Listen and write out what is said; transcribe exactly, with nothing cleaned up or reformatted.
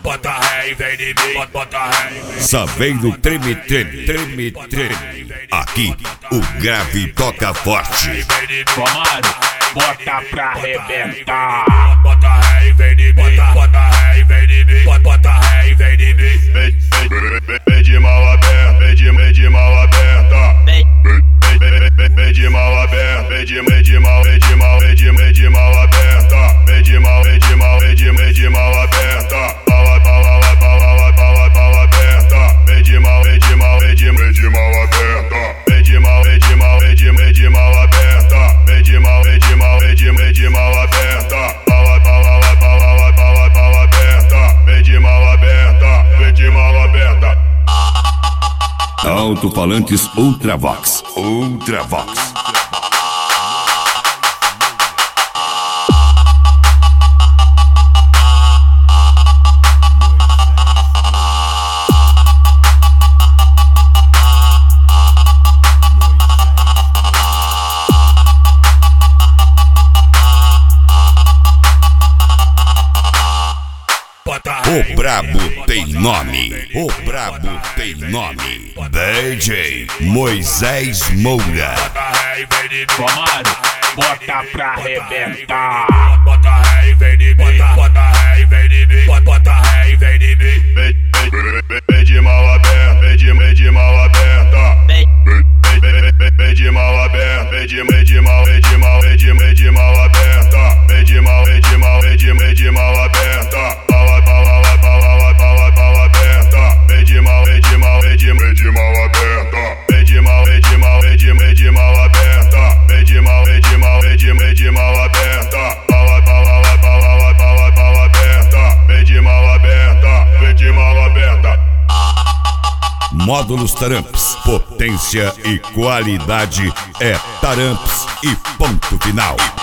bota ré e vem de mim, bota ré. Só vem no treme, treme, treme, treme. Aqui o grave toca forte. Comando, bota pra arrebentar. Bota ré e vem de mim, bota ré e vem de mim, bota ré e vem de mim. Vem de mal aberta, vem de, vem de mal aberta. Vem de mal aberta, vem de, vem de mal, vem de mal, vem de, vem de mal aberta. Vem de mal, vem de mal, vem de, vem de mal aberta. Pau, pau, pau, pau, pau, pau aberta. Vem de mal, vem de mal, vem de, vem de mal aberta. Vem de mal, vem de mal, vem de, vem de mal aberta. Vem de mal, vem de mal, vem de, vem de mal aberta. Pau, pau, pau, pau, pau aberta. Vem de mal aberta, vem de mal aberta. Alto-falantes Ultravox. Ultravox. O brabo tem nome, o brabo tem nome. D J Moisés Moura. Comando, bota pra arrebentar. Bota ré e vem de mim, bota ré e vem de mim, bota ré e vem de mim. Vem de mal aberta, vem de, vem de mal aberta. Vem de mal aberta, vem de, vem de mal, vem de mal, vem de, vem de mal aberta. Vem de mal, vem de mal, vem de, vem de mal aberta. Pau, pau, pau, pau, pau aberta. Vem de mal, vem de mal, vem de, vem de mal aberta. Vem de mal, vem de mal, vem de, vem de mal aberta. Vem de mal, vem de mal, vem de, vem de mal aberta. Pau, pau, pau, pau, pau aberta. Vem de mal aberta, vem de mal aberta. Módulos Taramps, potência e qualidade é Taramps e ponto final.